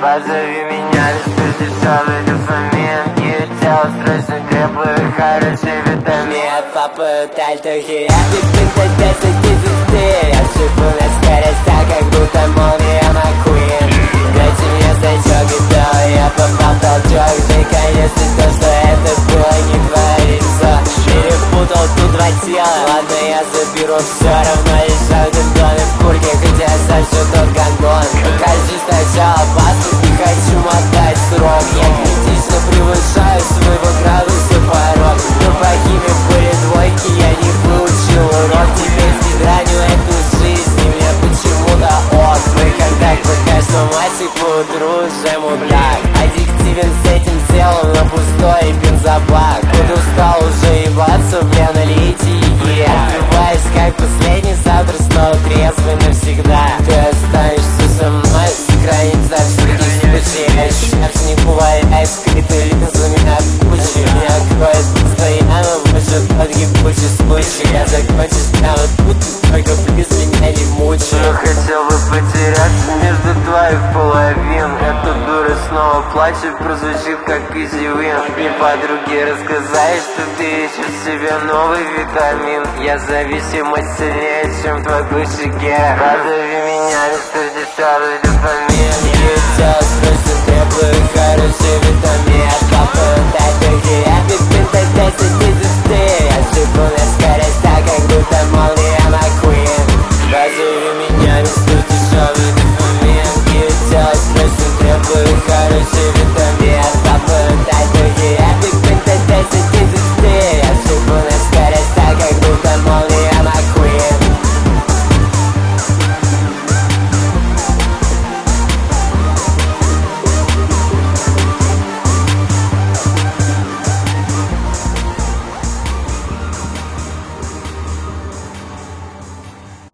Позови меня, лишь дешевый дофамин. И тело срочно требует хороший витамин. Папа, тальтухи, я пипинта 10 из 10. Я шипу на скоростях, как будто молния McQueen. Дайте мне значок и то, я попал в толчок. Жень, конечно, то, что это было, не творится. Перепутал тут два тела. Ладно, я заберу, все равно решаю дедоны в курке. Хотя я сочу тот гандон. Покажи сначала паспорт, не хочу мотать срок. Я критично превышаю своего градуса порог. Но по химии были двойки, я не выучил урок. Теперь спидраню эту жизнь, и мне почему-то ок. Мой контакт пока что мальчик, по утру уже мудак. Аддиктивен с этим телом на пустой бензобак. Вот устал уже ебаться в аналитике. Открываюсь как последний, завтра снова трезвый навсегда. Ты останешься со мной, сохранить за всякий случай. Я сейчас не бывает, скрытые линзами от кучи. Меня кроет постоянно, выше тот ебучий случай. Я закончусь прямо тут, только плюс меня не мучай. Но хотел бы потеряться между твоих половин. Эта дура снова плачет, прозвучит как изюмин. Мне подруги рассказали, что ты ищешь себе новый витамин. Я зависимость сильнее, чем твой бывший героин. Позови меня, мистер дешевый дофамин. И тело срочно требует хороший витамин. Папа, тальтухи, я пипинта 10 из 10. Я шипу на скоростях, как будто молния McQueen. Позови меня, мистер дешевый дофамин. И тело срочно требует хороший витамин.